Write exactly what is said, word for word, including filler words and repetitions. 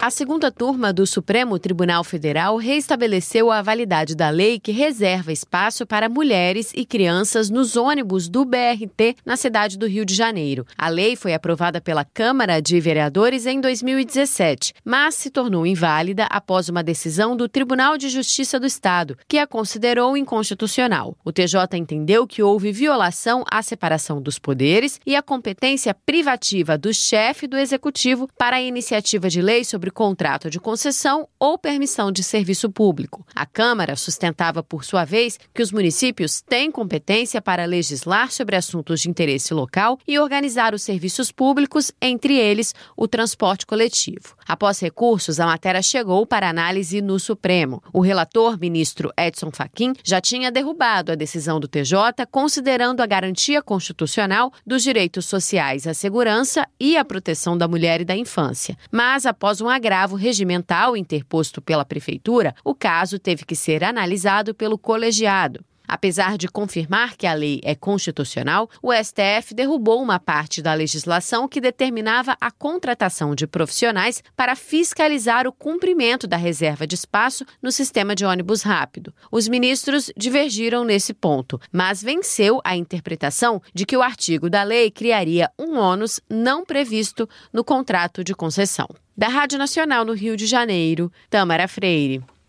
A segunda turma do Supremo Tribunal Federal reestabeleceu a validade da lei que reserva espaço para mulheres e crianças nos ônibus do B R T na cidade do Rio de Janeiro. A lei foi aprovada pela Câmara de Vereadores em dois mil e dezessete, mas se tornou inválida após uma decisão do Tribunal de Justiça do Estado, que a considerou inconstitucional. O T J entendeu que houve violação à separação dos poderes e à competência privativa do chefe do Executivo para a iniciativa de lei sobre contrato de concessão ou permissão de serviço público. A Câmara sustentava, por sua vez, que os municípios têm competência para legislar sobre assuntos de interesse local e organizar os serviços públicos, entre eles o transporte coletivo. Após recursos, a matéria chegou para análise no Supremo. O relator, ministro Edson Fachin, já tinha derrubado a decisão do T J, considerando a garantia constitucional dos direitos sociais à segurança e à proteção da mulher e da infância. Mas, após um agravo regimental interposto pela Prefeitura, o caso teve que ser analisado pelo colegiado. Apesar de confirmar que a lei é constitucional, o S T F derrubou uma parte da legislação que determinava a contratação de profissionais para fiscalizar o cumprimento da reserva de espaço no sistema de ônibus rápido. Os ministros divergiram nesse ponto, mas venceu a interpretação de que o artigo da lei criaria um ônus não previsto no contrato de concessão. Da Rádio Nacional no Rio de Janeiro, Tâmara Freire.